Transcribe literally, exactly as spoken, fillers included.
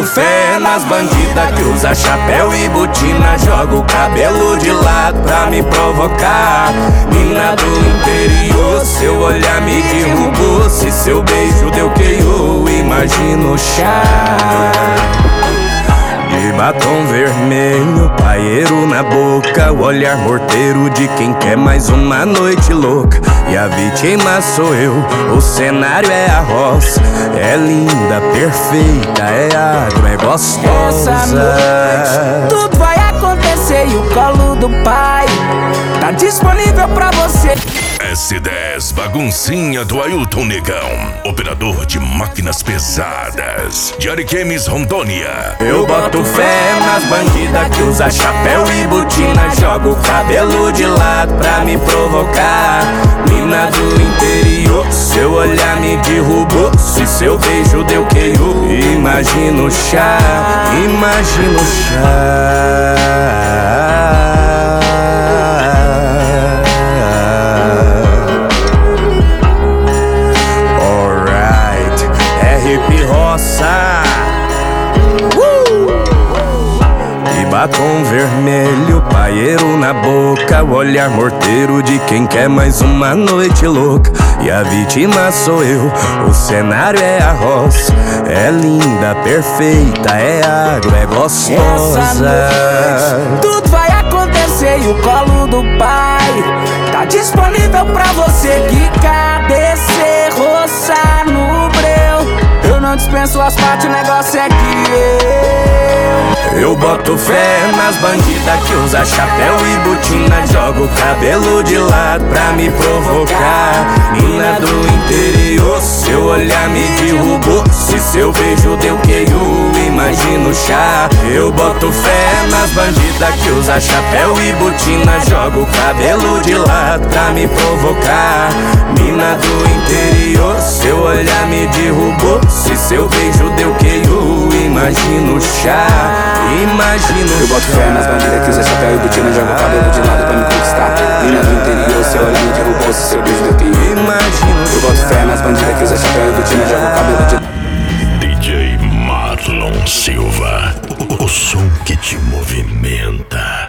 fé nas bandidas que usa chapéu e botina, joga o cabelo de lado pra me provocar. Mina do interior, seu olhar me derrubou. Se seu beijo deu K O, imagina o chá de batom vermelho, paieiro na boca, o olhar morteiro de quem quer mais uma noite louca. E a vítima sou eu, o cenário é a roça. É linda, perfeita, é agro, é gostosa. Essa noite tudo vai acontecer e o colo do pai tá disponível pra você. S dez Baguncinha do Ailton Negão, operador de máquinas pesadas de Ariquemes, Rondônia. Eu boto fé nas bandidas que usa chapéu e botina, joga o cabelo de lado pra me provocar. Mina do interior, seu olhar me derrubou. Se seu beijo deu K O, imagina o chá, imagina o chá. Uh! E batom vermelho, paieiro na boca, o olhar morteiro de quem quer mais uma noite louca. E a vítima sou eu, o cenário é a roça. É linda, perfeita, é agro, é gostosa. Essa noite tudo vai acontecer e o colo do pai tá disponível pra você. Quicar, descer, roçar no breu. Eu não dispenso as partes, o negócio é que eu Eu boto fé nas bandidas que usa chapéu e botina, joga o cabelo de lado pra me provocar. Mina do interior, seu olhar me derrubou. Se seu beijo deu K O, imagina o chá. Eu boto fé nas bandidas que usa chapéu e botina, joga o cabelo de lado pra me provocar. Mina do interior, seu olhar me derrubou. Se seu beijo deu K O, imagina o chá, imagina o chá. Eu boto fé nas bandidas que usa chapéu e botina, joga o cabelo de lado pra me conquistar. Mina do interior, seu olhar me derrubou. Se seu beijo deu K O, imagina o chá. eu boto fé nas bandidas que usa chapéu e botina, joga o cabelo de lado. D J Marlon Silva, o som que te movimenta.